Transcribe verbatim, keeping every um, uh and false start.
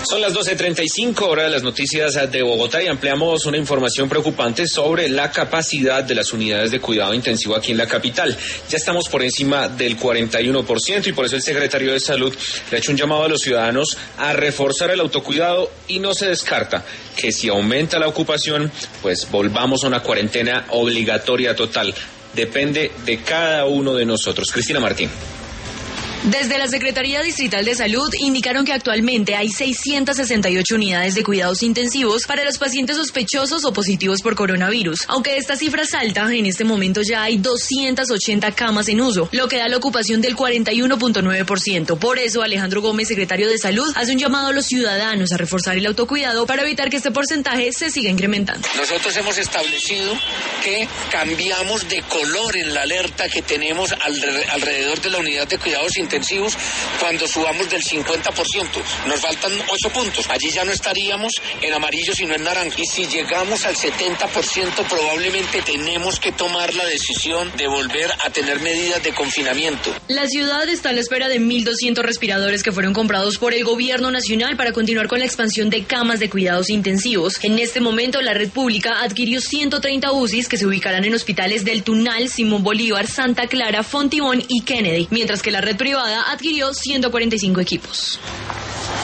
Son las doce treinta y cinco, hora de las noticias de Bogotá, y ampliamos una información preocupante sobre la capacidad de las unidades de cuidado intensivo aquí en la capital. Ya estamos por encima del cuarenta y uno por ciento y por eso el secretario de Salud le ha hecho un llamado a los ciudadanos a reforzar el autocuidado y no se descarta que si aumenta la ocupación, pues volvamos a una cuarentena obligatoria total. Depende de cada uno de nosotros. Cristina Martín. Desde la Secretaría Distrital de Salud indicaron que actualmente hay seiscientas sesenta y ocho unidades de cuidados intensivos para los pacientes sospechosos o positivos por coronavirus. Aunque esta cifra es alta, en este momento ya hay doscientas ochenta camas en uso, lo que da la ocupación del cuarenta y uno punto nueve por ciento. Por eso, Alejandro Gómez, secretario de Salud, hace un llamado a los ciudadanos a reforzar el autocuidado para evitar que este porcentaje se siga incrementando. Nosotros hemos establecido que cambiamos de color en la alerta que tenemos alrededor de la unidad de cuidados intensivos intensivos cuando subamos del cincuenta por ciento. Nos faltan ocho puntos. Allí ya no estaríamos en amarillo sino en naranja. Y si llegamos al setenta por ciento probablemente tenemos que tomar la decisión de volver a tener medidas de confinamiento. La ciudad está a la espera de mil doscientos respiradores que fueron comprados por el gobierno nacional para continuar con la expansión de camas de cuidados intensivos. En este momento la red pública adquirió ciento treinta U C Is que se ubicarán en hospitales del Tunal, Simón Bolívar, Santa Clara, Fontibón y Kennedy, mientras que la red privada adquirió ciento cuarenta y cinco equipos.